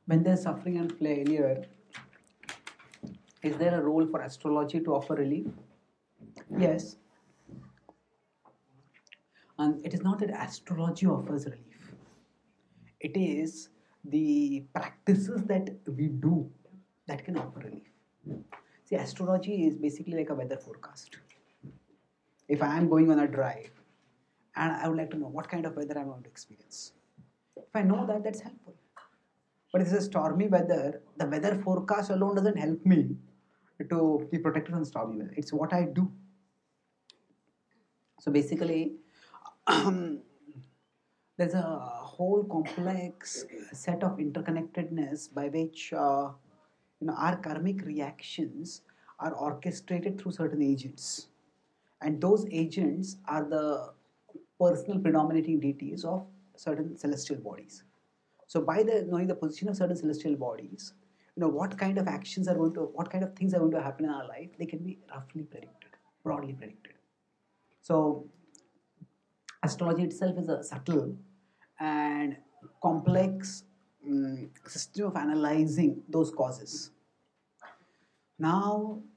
When there's suffering and failure, is there a role for astrology to offer relief? Yes. And it is not that astrology offers relief, it is the practices that we do that can offer relief. See, astrology is basically like a weather forecast. If I am going on a drive and I would like to know what kind of weather I'm going to experience, if I know that, that's helpful. But if it's a stormy weather, the weather forecast alone doesn't help me to be protected from stormy weather. It's what I do. So basically, there's a whole complex set of interconnectedness by which our karmic reactions are orchestrated through certain agents, and those agents are the personal predominating deities of certain celestial bodies. So by knowing the position of certain celestial bodies, what kind of actions are going to, what kind of things are going to happen in our life, they can be roughly predicted, broadly predicted. So astrology itself is a subtle and complex system of analyzing those causes. Now,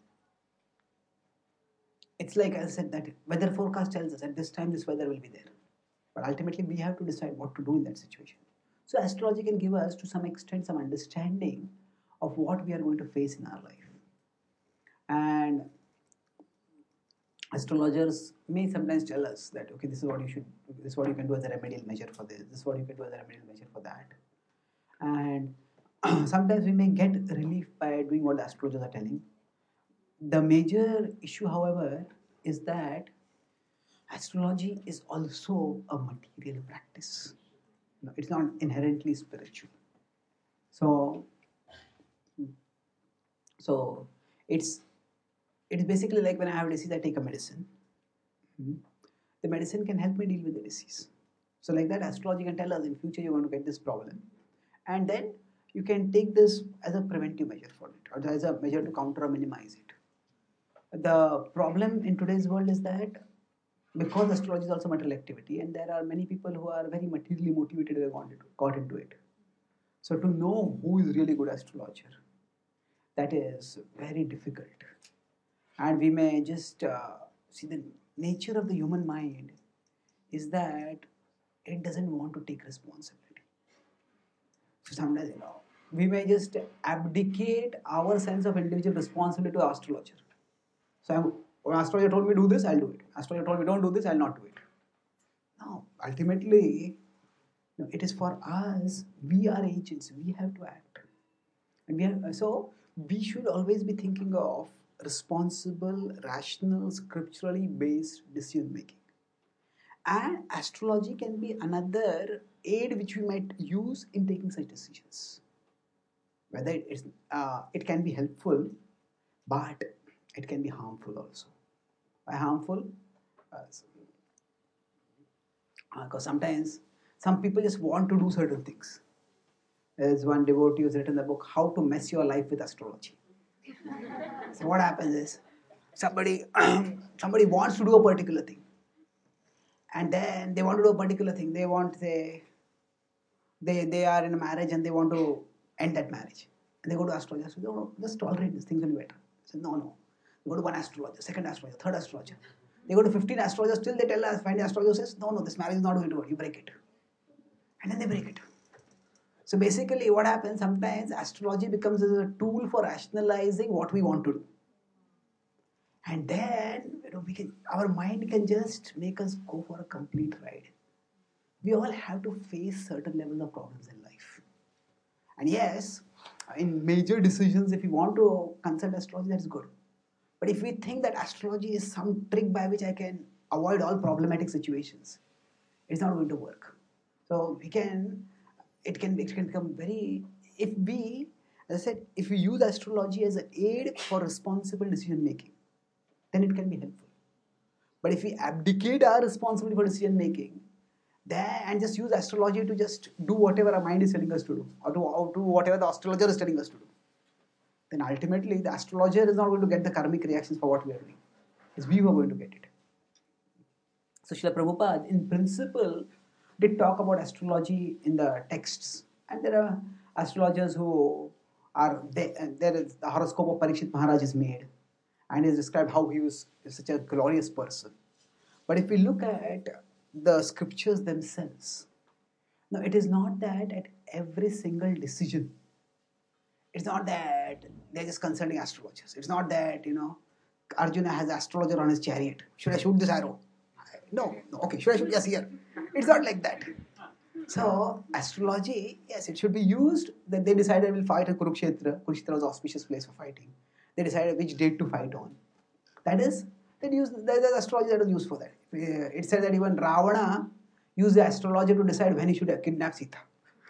it's like I said that weather forecast tells us at this time this weather will be there. But ultimately, we have to decide what to do in that situation. So, astrology can give us, to some extent, some understanding of what we are going to face in our life. And astrologers may sometimes tell us that, okay, this is what you can do as a remedial measure for this is what you can do as a remedial measure for that. And sometimes we may get relief by doing what the astrologers are telling. The major issue, however, is that astrology is also a material practice. It's not inherently spiritual. So it's basically like when I have a disease, I take a medicine. The medicine can help me deal with the disease. So like that, astrology can tell us in future you're going to get this problem, and then you can take this as a preventive measure for it, or as a measure to counter or minimize it. The problem in today's world is that because astrology is also material activity, and there are many people who are very materially motivated who have got into it. So to know who is really good astrologer, that is very difficult. And we may just see the nature of the human mind is that it doesn't want to take responsibility. So sometimes, we may just abdicate our sense of individual responsibility to astrologer. So astrologer told me do this, I'll do it. Astrologer told me don't do this, I'll not do it. No, ultimately, it is for us. We are agents. We have to act, and we should always be thinking of responsible, rational, scripturally based decision making. And astrology can be another aid which we might use in taking such decisions. Whether it can be helpful, but it can be harmful also. By harmful, because sometimes some people just want to do certain things. There's one devotee who's written the book How to Mess Your Life with Astrology. So what happens is somebody somebody wants to do a particular thing, and then they want to do a particular thing. They are in a marriage and they want to end that marriage, and they go to astrologer. So no, just tolerate this. Things will be better. So no. They go to one astrologer, second astrologer, third astrologer. They go to 15 astrologers. Still they tell us, find the astrologer says no, this marriage is not going to work. You break it, and then they break it. So basically, what happens sometimes astrology becomes a tool for rationalizing what we want to do, and then our mind can just make us go for a complete ride. We all have to face certain levels of problems in life, and yes, in major decisions, if we want to consult astrology, that's good. But if we think that astrology is some trick by which I can avoid all problematic situations, it's not going to work. So it can become very, if we, as I said, if we use astrology as an aid for responsible decision making, then it can be helpful. But if we abdicate our responsibility for decision making, then and just use astrology to just do whatever our mind is telling us to do, or to do whatever the astrologer is telling us to do, then ultimately the astrologer is not going to get the karmic reactions for what we are doing. It's we who are going to get it. So Srila Prabhupada, in principle, did talk about astrology in the texts, and there are astrologers who are there is the horoscope of Parikshit Maharaj is made, and is described how he was such a glorious person. But if we look at the scriptures themselves, now it is not that at every single decision, it's not that they're just consulting astrologers. It's not that, Arjuna has astrologer on his chariot. Should I shoot this arrow? No. Okay, should I shoot? Yes, here. It's not like that. So, astrology, yes, it should be used. That they decided we'll fight at Kurukshetra. Kurukshetra was an auspicious place for fighting. They decided which date to fight on. That is, there's astrology that was used for that. It said that even Ravana used the astrologer to decide when he should kidnap Sita.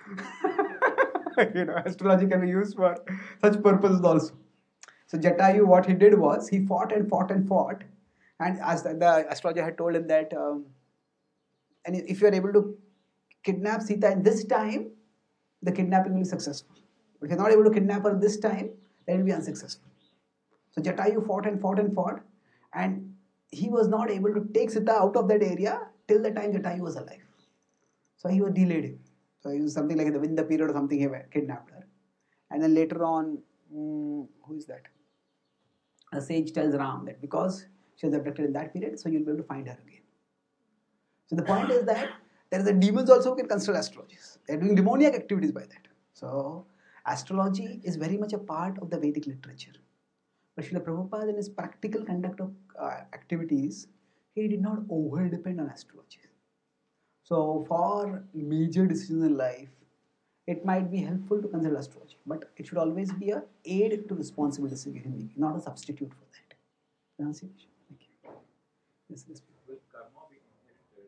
Astrology can be used for such purposes also. So Jatayu, what he did was he fought and fought and fought, and as the astrologer had told him that, and if you are able to kidnap Sita in this time, the kidnapping will be successful. But if you're not able to kidnap her this time, then it will be unsuccessful. So Jatayu fought and fought and fought, and he was not able to take Sita out of that area till the time Jatayu was alive. So he was delayed him. So it was something like in the period or something, he kidnapped her. And then later on, who is that? A sage tells Ram that because she was abducted in that period, so you'll be able to find her again. So the point is that there are the demons also who can consult astrologers. They're doing demoniac activities by that. So astrology is very much a part of the Vedic literature. But Srila Prabhupada in his practical conduct of activities, he did not over depend on astrology. So for major decisions in life, it might be helpful to consider astrology, but it should always be an aid to responsible decision making, not a substitute for that. Thank you. Yes,